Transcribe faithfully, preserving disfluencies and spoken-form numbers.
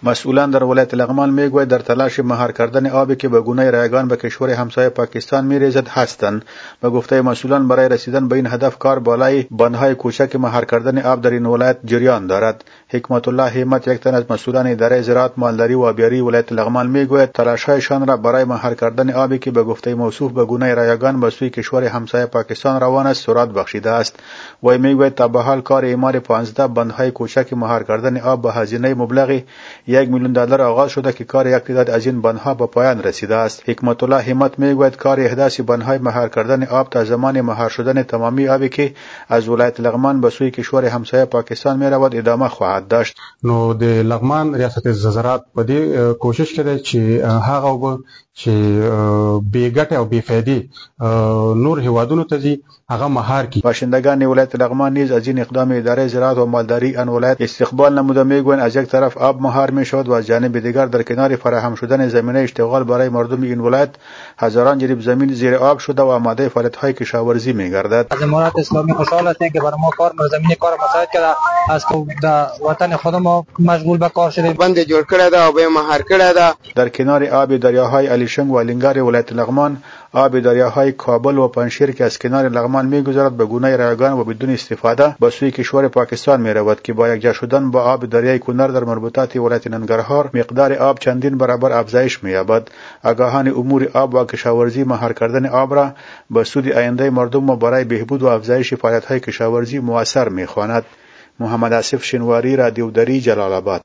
مسئولان در ولایت لغمان میگوید در تلاش مهار کردن آبی که به گونه رایگان به کشور همسایه پاکستان میریزد هستند. به گفته مسئولان برای رسیدن به این هدف کار بالای بندهای کوچک مهار کردن آب در این ولایت جریان دارد. حکمت الله همت، یک تن از مسئولان اداره زراعت، مالداری و آبیاری ولایت لغمان میگوید تلاش‌هایشان را برای مهار کردن آبی که به گفته موصوف به گونه رایگان به سوی کشور همسایه پاکستان روان است سرعت بخشیده است. وی میگوید تا به حال کار اعمار پانزده بندهای کوچک مهار کردن آب به هزینه مبلغ یک میلیون دلار آغاز شده که کار یک تعداد از این بندها به پایان رسیده است. حکمت الله همت میگوید کار احداث بندهای مهار کردن آب تا زمان مهار شدن تمامی آبی که از ولایت لغمان به سوی کشور همسایه پاکستان می رود ادامه خواهد داشت. نو د لغمان ریاست زراعت په دې کوشش کړي چې هغه وب چې بې ګټه او بې فایدې نور هیوادونو ته ځي هغه مهار کړي. باشندگان ولایت لغمان نیز از این اقدام اداره زراعت و مالداری آن ولایت استقبال نموده میگویند از یک طرف آب مهار می شود و از جانب دیگر در کنار فراهم شدن زمینه اشتغال برای مردم این ولایت هزاران جریب زمین زیر آب شده و آماده فعالیت‌های کشاورزی می‌گردد. از امارات اسلامی خوشحال هستیم که برای ما کار زمینی کار مساعد کرده از که در وطن خود ما مشغول به کار شده بند جوړ کړی دا او به مهار کړی دا. در کنار آب دریاهای الیشنگ و الینگار ولایت لغمان آب دریاهای کابل و پنشیر که از کنار لغمان می‌گذرد به گونه رایگان و بدون استفاده به سوی کشور پاکستان می‌رود که با یکجا شدن با آب دریای کنر در مربوطات ولایت ننگرهار مقدار آب چندین برابر افزایش می‌یابد. آگاهان امور آب و کشاورزی مهار کردن آب را به سود آینده مردم و برای بهبود و افزایش فعالیت‌های کشاورزی مؤثر می‌خواند. محمد آصف شنواری، رادیو دری، جلال آباد.